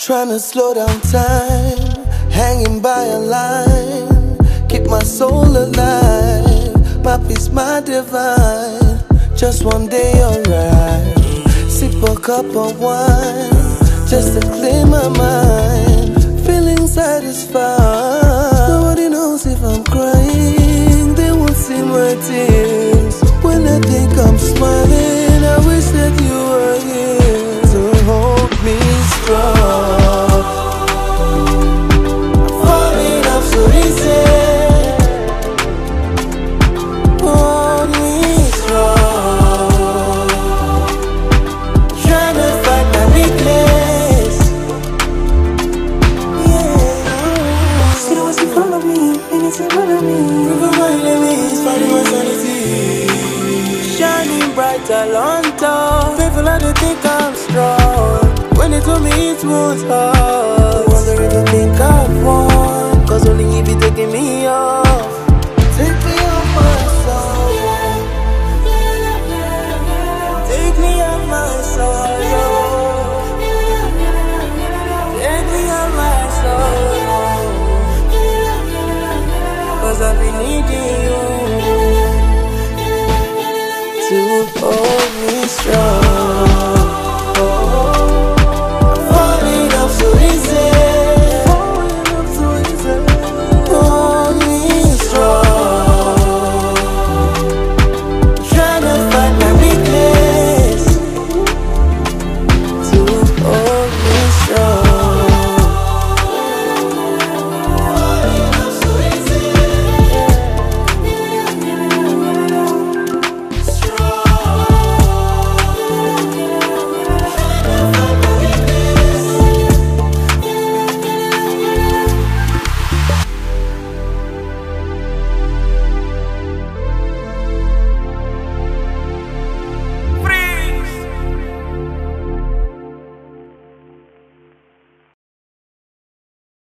Trying to slow down time, hanging by a line, keep my soul alive, my peace, my divine. Just one day alright, sip a cup of wine, just to clear my mind, feeling satisfied. Nobody knows if I'm crying, they won't see my tears. When I think I'm smiling, I wish that you were here to hold me strong. Shining bright Alonzo, people like to think I'm strong. When they told me it was hard, wonder if you think I've won. Cause only if you taking me off, take me off my soul, take me off my soul, take me off my soul. Cause I've been needing you to hold me strong.